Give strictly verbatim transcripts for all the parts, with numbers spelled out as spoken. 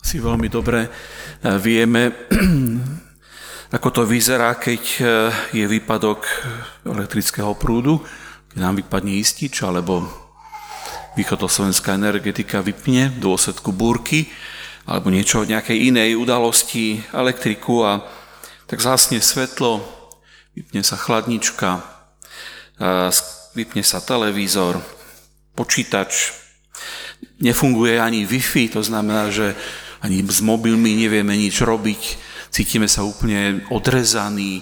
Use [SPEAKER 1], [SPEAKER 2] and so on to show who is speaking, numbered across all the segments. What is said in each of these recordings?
[SPEAKER 1] Si veľmi dobre vieme, ako to vyzerá, keď je výpadok elektrického prúdu, keď nám vypadne istič, alebo východoslovenská energetika vypne v dôsledku búrky, alebo niečo, nejakej inej udalosti, elektriku a tak zhasne svetlo, vypne sa chladnička, vypne sa televízor, počítač, nefunguje ani Wi-Fi, to znamená, že ani s mobilmi nevieme nič robiť, cítime sa úplne odrezaní,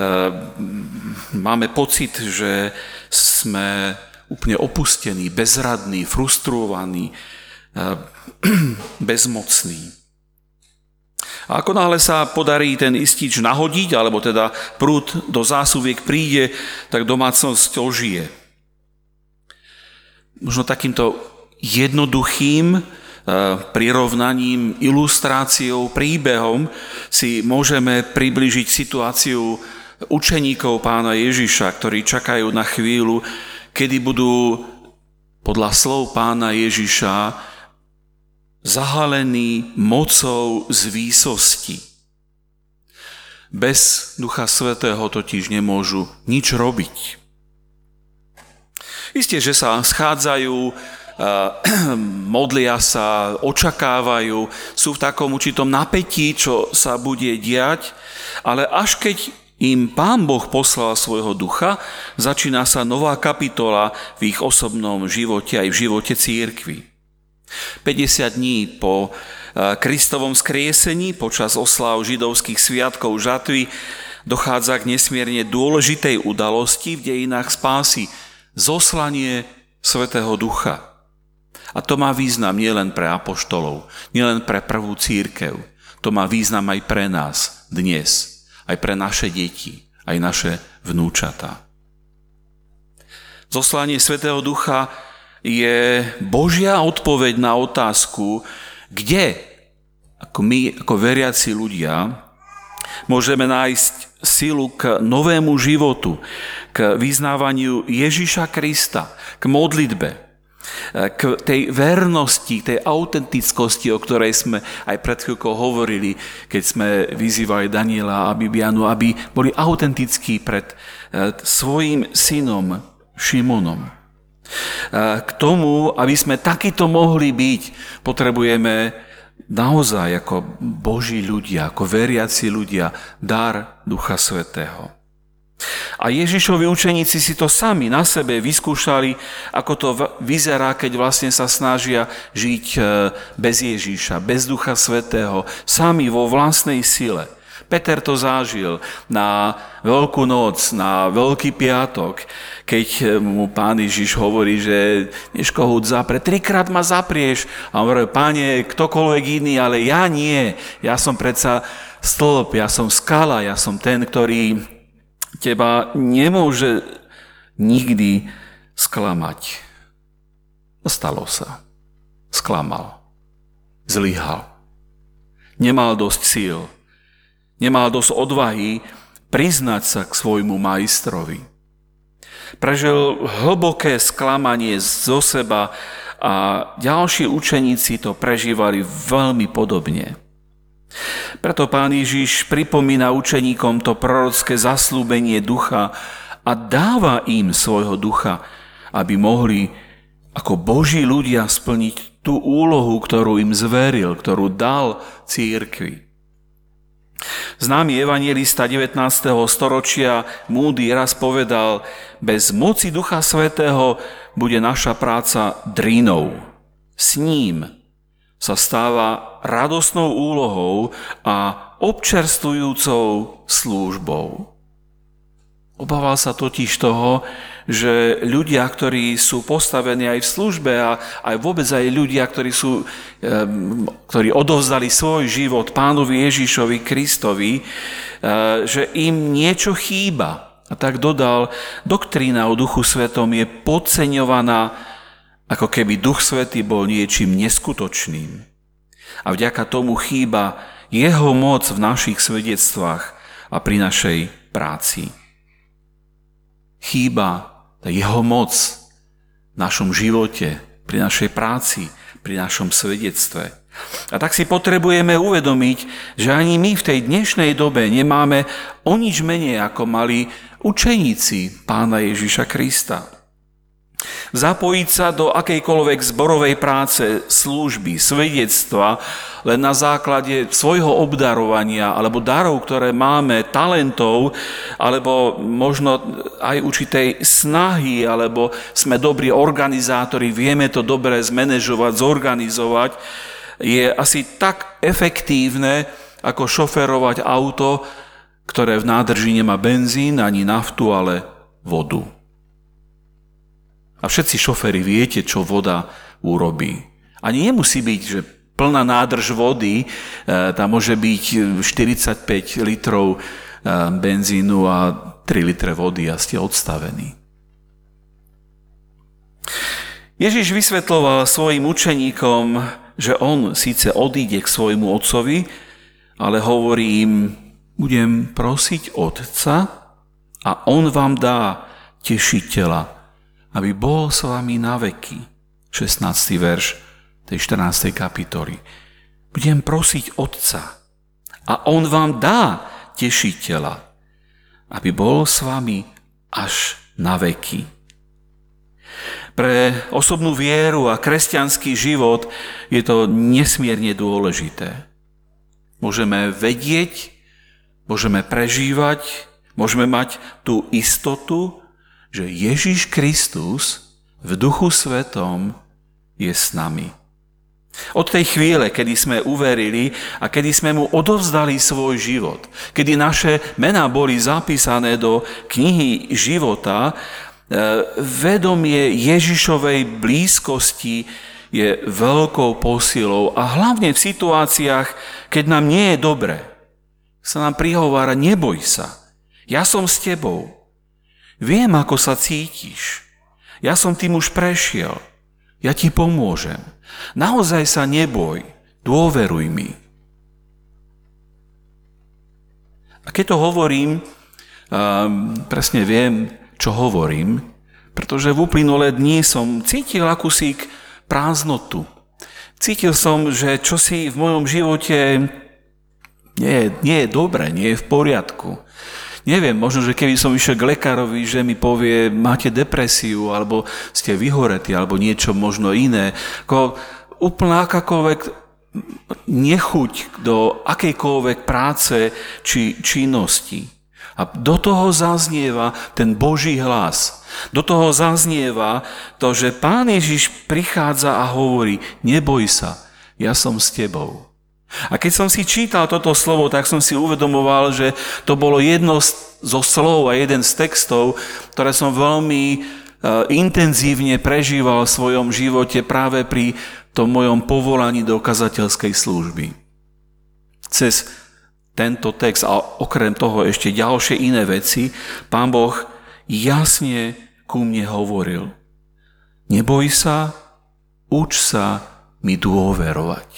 [SPEAKER 1] máme pocit, že sme úplne opustení, bezradní, frustrovaní, bezmocní. A ako náhle sa podarí ten istič nahodiť, alebo teda prúd do zásuviek príde, tak domácnosť ožije. Možno takýmto jednoduchým prirovnaním, ilustráciou, príbehom si môžeme približiť situáciu učeníkov pána Ježiša, ktorí čakajú na chvíľu, kedy budú podľa slov pána Ježiša zahalení mocou z výsosti. Bez Ducha Svätého totiž nemôžu nič robiť. Isté, že sa schádzajú, modlia sa, očakávajú, sú v takom určitom napätí, čo sa bude diať, ale až keď im Pán Boh poslal svojho ducha, začína sa nová kapitola v ich osobnom živote aj v živote cirkvi. päťdesiat dní po Kristovom skriesení, počas osláv židovských sviatkov žatvy, dochádza k nesmierne dôležitej udalosti v dejinách spásy, zoslanie Svätého Ducha. A to má význam nielen pre apoštolov, nielen pre prvú cirkev. To má význam aj pre nás dnes, aj pre naše deti, aj naše vnúčatá. Zoslanie Svätého Ducha je Božia odpoveď na otázku, kde, ako my, ako veriaci ľudia, môžeme nájsť silu k novému životu, k vyznávaniu Ježiša Krista, k modlitbe, k tej vernosti, tej autentickosti, o ktorej sme aj pred chvíľkou hovorili, keď sme vyzývali Daniela a Bibianu, aby boli autentickí pred svojím synom Šimonom. K tomu, aby sme takýto mohli byť, potrebujeme naozaj ako Boží ľudia, ako veriaci ľudia, dar Ducha Svätého. A Ježišovi učeníci si to sami na sebe vyskúšali, ako to vyzerá, keď vlastne sa snažia žiť bez Ježiša, bez Ducha Svätého, sami vo vlastnej sile. Peter to zažil na Veľkú noc, na Veľký piatok, keď mu Pán Ježiš hovorí, že Nežkohút zapre, trikrát ma zaprieš. A on hovorí, Pane, ktokoľvek iný, ale ja nie. Ja som predsa stĺp, ja som skala, ja som ten, ktorý teba nemôže nikdy sklamať. Stalo sa. Sklamal. Zlyhal. Nemal dosť síl. Nemal dosť odvahy priznať sa k svojmu majstrovi. Prežil hlboké sklamanie zo seba a ďalší učeníci to prežívali veľmi podobne. Preto Pán Ježiš pripomína učeníkom to prorocké zasľúbenie ducha a dáva im svojho ducha, aby mohli ako Boží ľudia splniť tú úlohu, ktorú im zveril, ktorú dal cirkvi. Známy evanjelista devätnásteho storočia Moody raz povedal, bez moci Ducha Svätého bude naša práca drinou. S ním sa stáva radosnou úlohou a občerstvujúcou službou. Obával sa totiž toho, že ľudia, ktorí sú postavení aj v službe a aj vôbec aj ľudia, ktorí, sú, ktorí odovzdali svoj život Pánovi Ježišovi Kristovi, že im niečo chýba. A tak dodal, doktrína o Duchu Svetom je podceňovaná, ako keby Duch Svätý bol niečím neskutočným. A vďaka tomu chýba jeho moc v našich svedectvách a pri našej práci. Chýba jeho moc v našom živote, pri našej práci, pri našom svedectve. A tak si potrebujeme uvedomiť, že ani my v tej dnešnej dobe nemáme o nič menej, ako mali učeníci Pána Ježiša Krista. Zapojiť sa do akejkoľvek zborovej práce, služby, svedectva len na základe svojho obdarovania alebo darov, ktoré máme, talentov, alebo možno aj určitej snahy, alebo sme dobrí organizátori, vieme to dobre zmanéžovať, zorganizovať, je asi tak efektívne, ako šoferovať auto, ktoré v nádrži nemá benzín ani naftu, ale vodu. A všetci šoféri viete, čo voda urobí. Ani nemusí byť, že plná nádrž vody, tam môže byť štyridsaťpäť litrov benzínu a tri litre vody a ste odstavení. Ježiš vysvetľoval svojim učeníkom, že on síce odíde k svojmu otcovi, ale hovorí im, budem prosiť Otca a on vám dá tešiteľa, aby bol s vami na veky. šestnásty verš tej štrnástej kapitoly. Budem prosiť Otca a on vám dá tešiteľa, aby bol s vami až na veky. Pre osobnú vieru a kresťanský život je to nesmierne dôležité. Môžeme vedieť, môžeme prežívať, môžeme mať tú istotu, že Ježiš Kristus v Duchu Svetom je s nami. Od tej chvíle, kedy sme uverili a kedy sme mu odovzdali svoj život, kedy naše mená boli zapísané do knihy života, vedomie Ježišovej blízkosti je veľkou posilou a hlavne v situáciách, keď nám nie je dobre, sa nám prihovára, neboj sa, ja som s tebou, viem, ako sa cítiš, ja som tým už prešiel, ja ti pomôžem, naozaj sa neboj, dôveruj mi. A keď to hovorím, um, presne viem, čo hovorím, pretože v uplynulé dni som cítil akúsi prázdnotu. Cítil som, že čosi v mojom živote nie, nie je dobre, nie je v poriadku. Neviem, možno, že keby som išiel k lekárovi, že mi povie, máte depresiu, alebo ste vyhoretí, alebo niečo možno iné. Ako úplná akákoľvek nechuť do akejkoľvek práce či činnosti. A do toho zaznieva ten Boží hlas. Do toho zaznieva to, že Pán Ježiš prichádza a hovorí, neboj sa, ja som s tebou. A keď som si čítal toto slovo, tak som si uvedomoval, že to bolo jedno zo slov a jeden z textov, ktoré som veľmi intenzívne prežíval v svojom živote práve pri tom mojom povolaní do kazateľskej služby. Cez tento text a okrem toho ešte ďalšie iné veci, Pán Boh jasne ku mne hovoril. Neboj sa, uč sa mi dôverovať.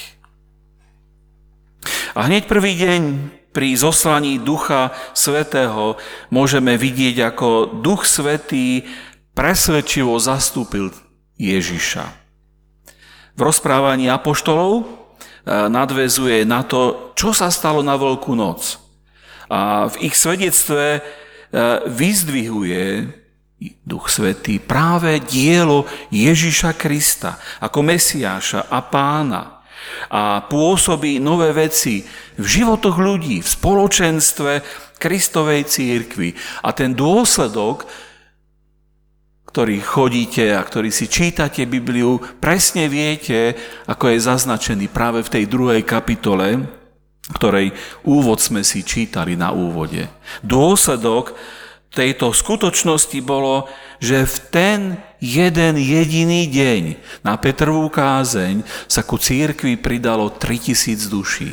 [SPEAKER 1] A hneď prvý deň pri zoslaní Ducha Svätého môžeme vidieť, ako Duch Svätý presvedčivo zastúpil Ježiša. V rozprávaní apoštolov nadväzuje na to, čo sa stalo na Veľkú noc. A v ich svedectve vyzdvihuje Duch Svätý práve dielo Ježiša Krista ako Mesiáša a Pána. A pôsobí nové veci v životoch ľudí, v spoločenstve Kristovej cirkvi. A ten dôsledok, ktorý chodíte a ktorý si čítate Bibliu, presne viete, ako je zaznačený práve v tej druhej kapitole, ktorej úvod sme si čítali na úvode. Dôsledok tejto skutočnosti bolo, že v ten jeden jediný deň na Petrovú kázeň sa ku cirkvi pridalo tritisíc duší.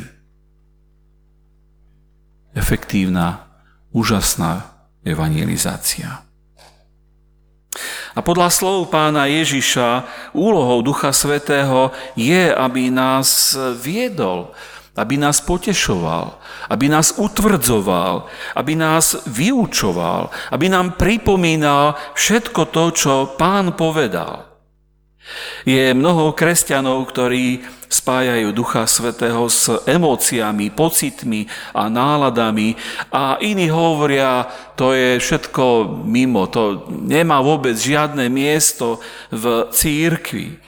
[SPEAKER 1] Efektívna, úžasná evangelizácia. A podľa slov Pána Ježiša úlohou Ducha Svätého je, aby nás viedol, aby nás potešoval, aby nás utvrdzoval, aby nás vyučoval, aby nám pripomínal všetko to, čo Pán povedal. Je mnoho kresťanov, ktorí spájajú Ducha Svätého s emóciami, pocitmi a náladami a iní hovoria, to je všetko mimo, to nemá vôbec žiadne miesto v cirkvi.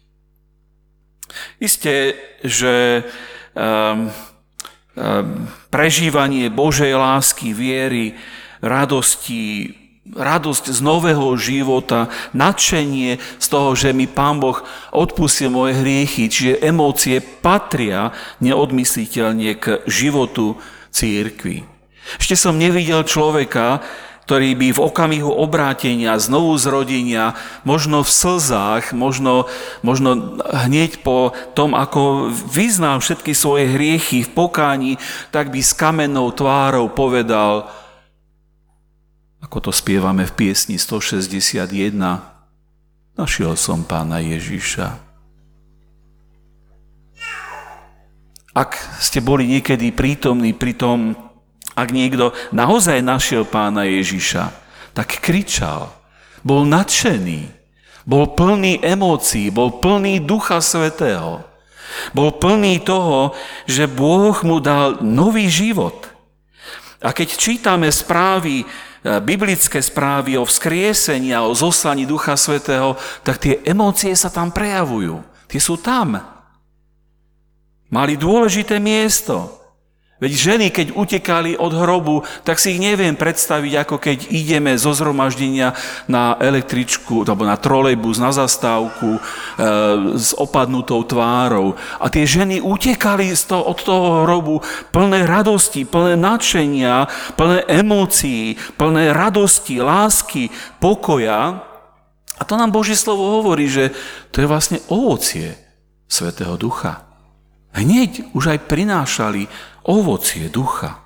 [SPEAKER 1] Isté, že um, um, prežívanie Božej lásky, viery, radosti, radosť z nového života, nadšenie z toho, že mi Pán Boh odpustil moje hriechy, čiže emócie patria neodmysliteľne k životu cirkvi. Ešte som nevidel človeka, ktorý by v okamihu obrátenia, znovu zrodenia, možno v slzách, možno, možno hneď po tom, ako vyznal všetky svoje hriechy v pokáni, tak by s kamennou tvárou povedal, ako to spievame v piesni stošesťdesiatjeden, našiel som Pána Ježiša. Ak ste boli niekedy prítomní pri tom, ak niekto naozaj našiel Pána Ježiša, tak kričal, bol nadšený, bol plný emócií, bol plný Ducha Svätého, bol plný toho, že Boh mu dal nový život. A keď čítame správy, biblické správy o vzkriesení a o zoslaní Ducha Svätého, tak tie emócie sa tam prejavujú. Tie sú tam. Mali dôležité miesto. Veď ženy, keď utekali od hrobu, tak si ich neviem predstaviť, ako keď ideme zo zhromaždenia na električku, alebo na trolejbus, na zastávku e, s opadnutou tvárou. A tie ženy utekali z toho, od toho hrobu plné radosti, plné nadšenia, plné emócií, plné radosti, lásky, pokoja. A to nám Božie slovo hovorí, že to je vlastne ovocie Svätého Ducha. Hneď už aj prinášali ovocie ducha.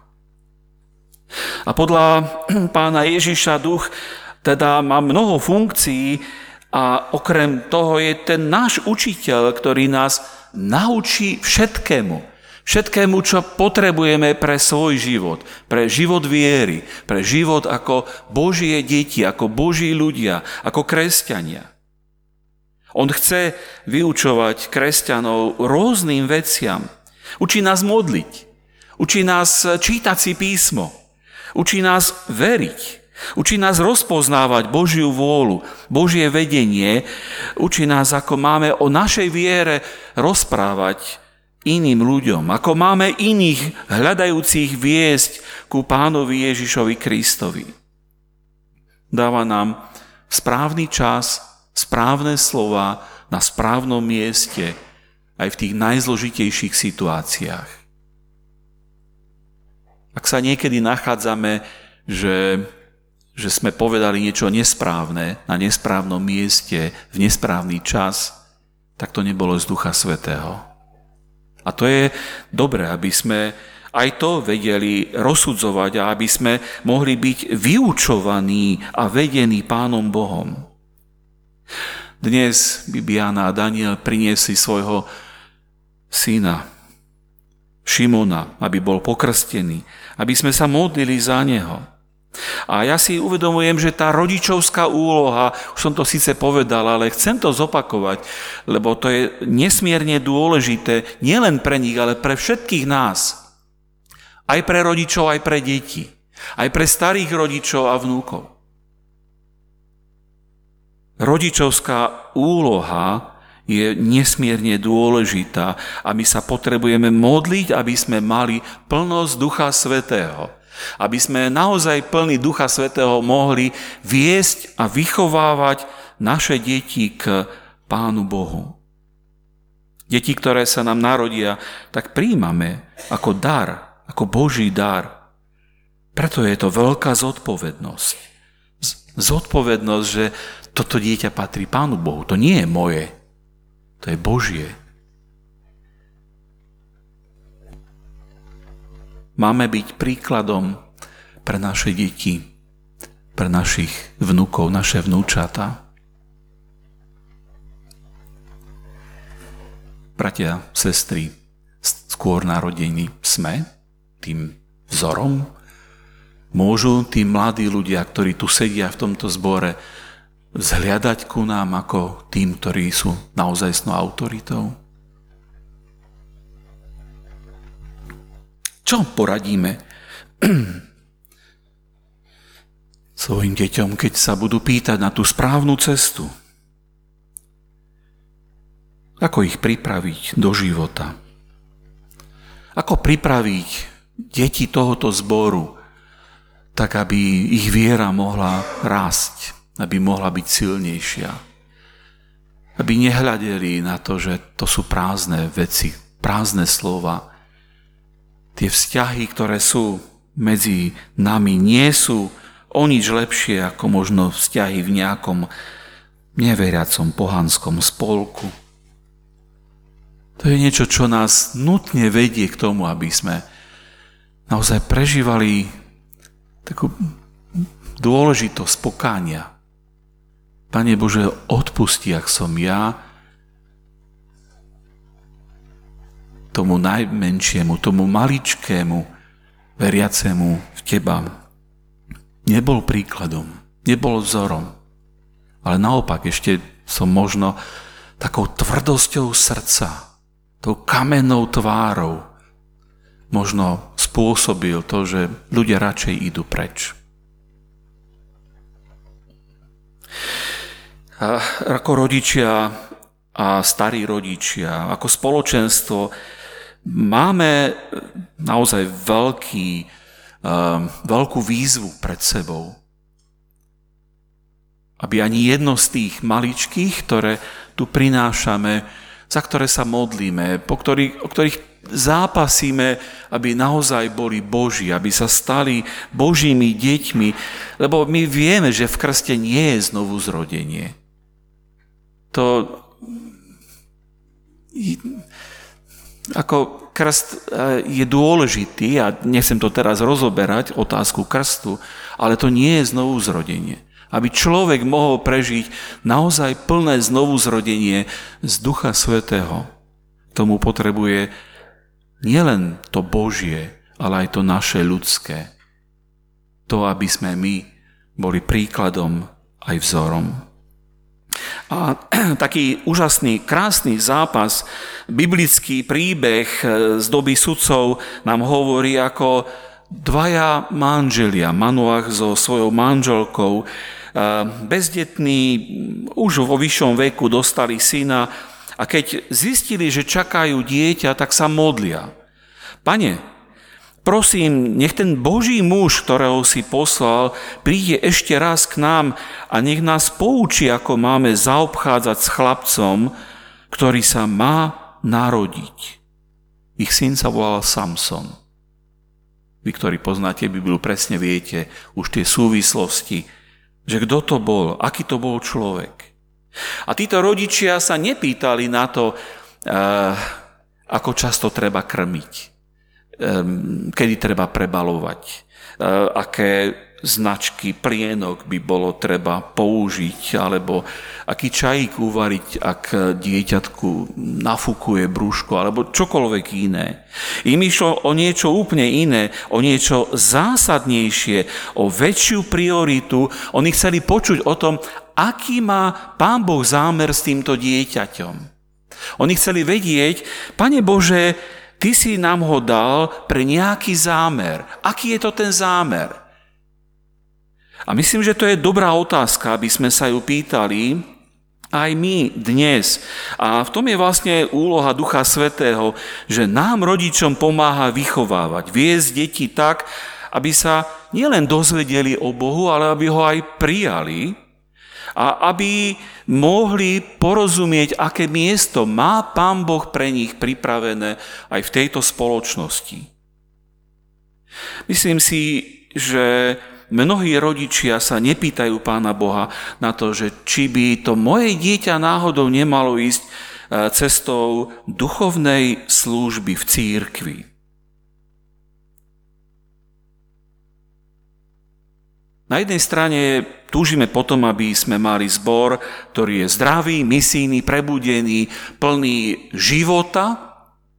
[SPEAKER 1] A podľa Pána Ježiša duch teda má mnoho funkcií a okrem toho je ten náš učiteľ, ktorý nás naučí všetkému. Všetkému, čo potrebujeme pre svoj život, pre život viery, pre život ako Božie deti, ako Boží ľudia, ako kresťania. On chce vyučovať kresťanov rôznym veciam. Učí nás modliť, učí nás čítať si písmo, učí nás veriť, učí nás rozpoznávať Božiu vôľu, Božie vedenie, učí nás, ako máme o našej viere rozprávať iným ľuďom, ako máme iných hľadajúcich viesť ku Pánovi Ježišovi Kristovi. Dáva nám správny čas, správne slova na správnom mieste, aj v tých najzložitejších situáciách. Ak sa niekedy nachádzame, že, že sme povedali niečo nesprávne na nesprávnom mieste v nesprávny čas, tak to nebolo z Ducha Svätého. A to je dobré, aby sme aj to vedeli rozsudzovať a aby sme mohli byť vyučovaní a vedení Pánom Bohom. Dnes Bibiana a Daniel priniesli svojho syna Šimona, aby bol pokrstený, aby sme sa modlili za neho. A ja si uvedomujem, že tá rodičovská úloha, už som to síce povedal, ale chcem to zopakovať, lebo to je nesmierne dôležité nielen pre nich, ale pre všetkých nás. Aj pre rodičov, aj pre deti. Aj pre starých rodičov a vnúkov. Rodičovská úloha je nesmierne dôležitá a my sa potrebujeme modliť, aby sme mali plnosť Ducha Svätého. Aby sme naozaj plný Ducha Svätého mohli viesť a vychovávať naše deti k Pánu Bohu. Deti, ktoré sa nám narodia, tak príjmame ako dar, ako Boží dar. Preto je to veľká zodpovednosť. Zodpovednosť, že toto dieťa patrí Pánu Bohu. To nie je moje. To je Božie. Máme byť príkladom pre naše deti, pre našich vnukov, naše vnúčata. Bratia, sestry, skôr narodení sme tým vzorom. Môžu tí mladí ľudia, ktorí tu sedia v tomto zbore, vzhliadať ku nám ako tým, ktorí sú naozajstnou autoritou? Čo poradíme svojim deťom, keď sa budú pýtať na tú správnu cestu? Ako ich pripraviť do života? Ako pripraviť deti tohoto zboru, tak aby ich viera mohla rásť, aby mohla byť silnejšia? Aby nehľadeli na to, že to sú prázdne veci, prázdne slova. Tie vzťahy, ktoré sú medzi nami, nie sú o nič lepšie ako možno vzťahy v nejakom neveriacom pohanskom spolku. To je niečo, čo nás nutne vedie k tomu, aby sme naozaj prežívali takú dôležitosť pokánia. Pane Bože, odpusti, ak som ja tomu najmenšiemu, tomu maličkému veriacemu v Teba nebol príkladom, nebol vzorom, ale naopak ešte som možno takou tvrdosťou srdca, tou kamennou tvárou možno spôsobil to, že ľudia radšej idú preč. A ako rodičia a starí rodičia, ako spoločenstvo máme naozaj veľký, veľkú výzvu pred sebou. Aby ani jedno z tých maličkých, ktoré tu prinášame, za ktoré sa modlíme, po ktorých, o ktorých zápasíme, aby naozaj boli Boží, aby sa stali Božími deťmi, lebo my vieme, že v krste nie je znovu zrodenie. To ako krst je dôležitý, a nechcem to teraz rozoberať, otázku krstu, ale to nie je znovu zrodenie. Aby človek mohol prežiť naozaj plné znovuzrodenie z Ducha Svätého, tomu potrebuje nielen to Božie, ale aj to naše ľudské. To, aby sme my boli príkladom aj vzorom. A taký úžasný, krásny zápas, biblický príbeh z doby sudcov nám hovorí, ako dvaja manželia, Manoach so svojou manželkou, bezdetní, už vo vyššom veku dostali syna, a keď zistili, že čakajú dieťa, tak sa modlia. Pane, prosím, nech ten Boží muž, ktorého si poslal, príde ešte raz k nám a nech nás poučí, ako máme zaobchádzať s chlapcom, ktorý sa má narodiť. Ich syn sa volal Samson. Vy, ktorí poznáte Bibliu, presne viete už tie súvislosti, že kto to bol, aký to bol človek. A títo rodičia sa nepýtali na to, ako často treba krmiť, kedy treba prebalovať, aké značky plienok by bolo treba použiť, alebo aký čajík uvariť, ak dieťatku nafúkuje brúško, alebo čokoľvek iné. Im išlo o niečo úplne iné, o niečo zásadnejšie, o väčšiu prioritu. Oni chceli počuť o tom, aký má Pán Boh zámer s týmto dieťaťom. Oni chceli vedieť, Pane Bože, Ty si nám ho dal pre nejaký zámer. Aký je to ten zámer? A myslím, že to je dobrá otázka, aby sme sa ju pýtali aj my dnes. A v tom je vlastne úloha Ducha Svätého, že nám rodičom pomáha vychovávať, viesť deti tak, aby sa nielen dozvedeli o Bohu, ale aby ho aj prijali a aby mohli porozumieť, aké miesto má Pán Boh pre nich pripravené aj v tejto spoločnosti. Myslím si, že mnohí rodičia sa nepýtajú Pána Boha na to, že či by to moje dieťa náhodou nemalo ísť cestou duchovnej služby v cirkvi. Na jednej strane túžime potom, aby sme mali zbor, ktorý je zdravý, misijný, prebudený, plný života,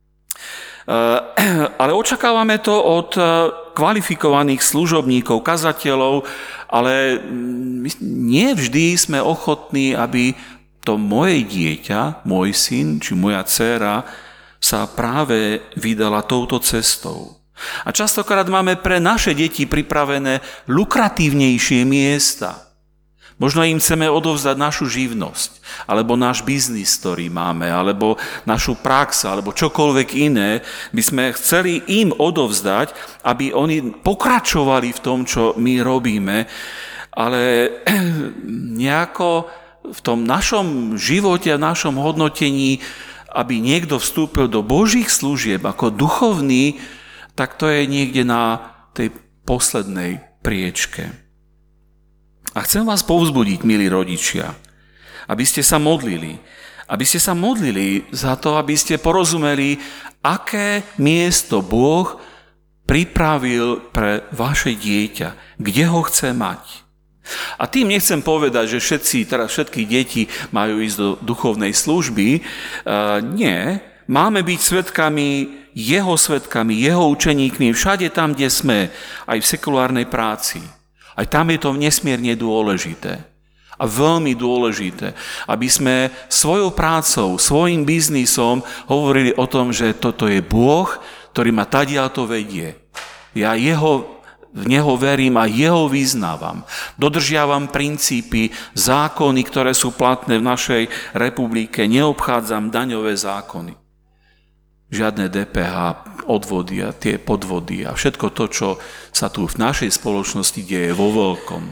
[SPEAKER 1] ale očakávame to od kvalifikovaných služobníkov, kazateľov, ale nie vždy sme ochotní, aby to moje dieťa, môj syn či moja dcéra sa práve vydala touto cestou. A častokrát máme pre naše deti pripravené lukratívnejšie miesta. Možno im chceme odovzdať našu živnosť, alebo náš biznis, ktorý máme, alebo našu prax, alebo čokoľvek iné, by sme chceli im odovzdať, aby oni pokračovali v tom, čo my robíme, ale nejako v tom našom živote a našom hodnotení, aby niekto vstúpil do Božích služieb ako duchovný, tak to je niekde na tej poslednej priečke. A chcem vás povzbudiť, milí rodičia, aby ste sa modlili. Aby ste sa modlili za to, aby ste porozumeli, aké miesto Boh pripravil pre vaše dieťa, kde ho chce mať. A tým nechcem povedať, že všetci, teraz všetky deti majú ísť do duchovnej služby. Uh, nie, máme byť svedkami, jeho svedkami, jeho učeníkmi všade tam, kde sme, aj v sekulárnej práci. Aj tam je to nesmierne dôležité. A veľmi dôležité, aby sme svojou prácou, svojim biznisom hovorili o tom, že toto je Boh, ktorý ma tadiaľ to vedie. Ja jeho, v Neho verím a Jeho vyznávam. Dodržiavam princípy, zákony, ktoré sú platné v našej republike. Neobchádzam daňové zákony. Žiadne dé pé há, odvody a tie podvody a všetko to, čo sa tu v našej spoločnosti deje vo veľkom.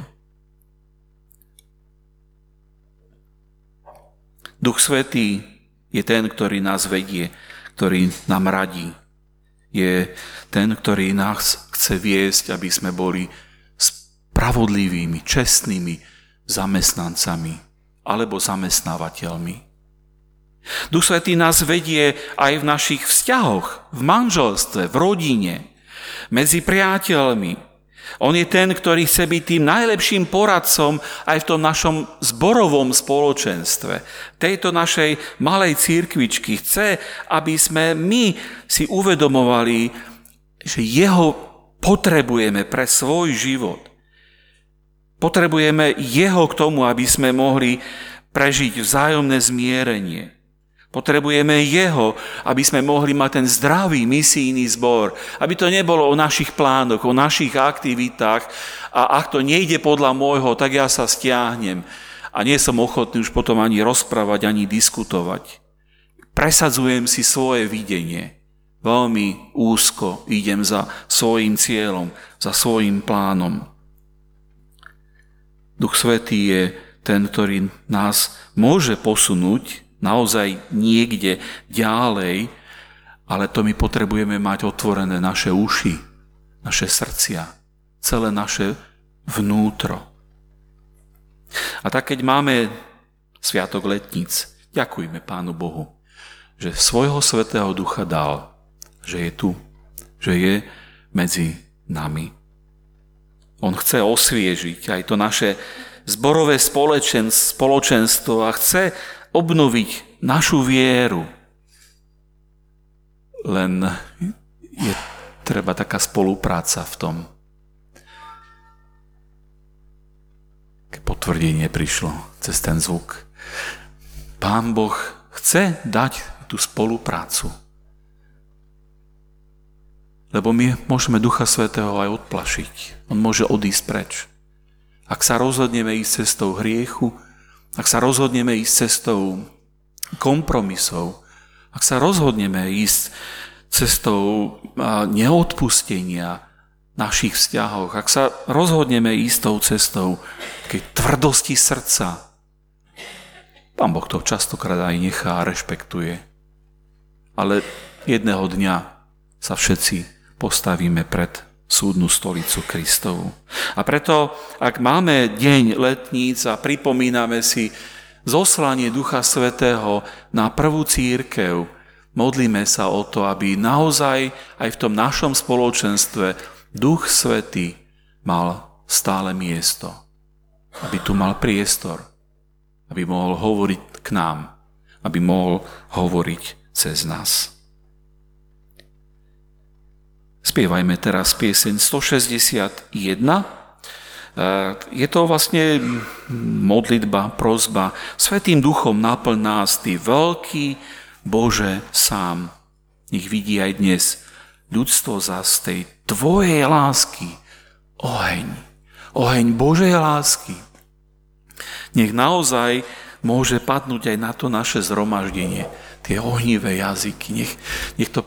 [SPEAKER 1] Duch Svätý je ten, ktorý nás vedie, ktorý nám radí. Je ten, ktorý nás chce viesť, aby sme boli spravodlivými, čestnými zamestnancami alebo zamestnávateľmi. Duch Svätý nás vedie aj v našich vzťahoch, v manželstve, v rodine, medzi priateľmi. On je ten, ktorý chce byť tým najlepším poradcom aj v tom našom zborovom spoločenstve, tejto našej malej cirkvičky. Chce, aby sme my si uvedomovali, že jeho potrebujeme pre svoj život. Potrebujeme jeho k tomu, aby sme mohli prežiť vzájomné zmierenie. Potrebujeme jeho, aby sme mohli mať ten zdravý misijný zbor, aby to nebolo o našich plánoch, o našich aktivitách a ak to nejde podľa môjho, tak ja sa stiahnem a nie som ochotný už potom ani rozprávať, ani diskutovať. Presadzujem si svoje videnie. Veľmi úzko idem za svojím cieľom, za svojím plánom. Duch Svätý je ten, ktorý nás môže posunúť naozaj niekde ďalej, ale to my potrebujeme mať otvorené naše uši, naše srdcia, celé naše vnútro. A tak, keď máme Sviatok letníc, ďakujme Pánu Bohu, že svojho Svätého Ducha dal, že je tu, že je medzi nami. On chce osviežiť aj to naše zborové spoločenstvo a chce obnoviť našu vieru. Len je treba taká spolupráca v tom. Keď potvrdenie prišlo cez ten zvuk. Pán Boh chce dať tú spoluprácu. Lebo my môžeme Ducha Svätého aj odplašiť. On môže odísť preč. Ak sa rozhodneme ísť cestou hriechu, ak sa rozhodneme ísť cestou kompromisov, ak sa rozhodneme ísť cestou neodpustenia našich vzťahov, ak sa rozhodneme ísť tou cestou takej tvrdosti srdca, Pán Boh to častokrát aj nechá a rešpektuje. Ale jedného dňa sa všetci postavíme pred súdnu stolicu Kristovu. A preto, ak máme deň letníc a pripomíname si zoslanie Ducha Svätého na prvú cirkev, modlíme sa o to, aby naozaj aj v tom našom spoločenstve Duch Svätý mal stále miesto. Aby tu mal priestor. Aby mohol hovoriť k nám. Aby mohol hovoriť cez nás. Spievajme teraz pieseň stošesťdesiatjeden. Je to vlastne modlitba, prosba. Svätým Duchom naplň nás, Ty veľký Bože sám. Nech vidí aj dnes ľudstvo zas tej tvojej lásky oheň. Oheň Božej lásky. Nech naozaj môže padnúť aj na to naše zhromaždenie, tie ohnivé jazyky. Nech, nech to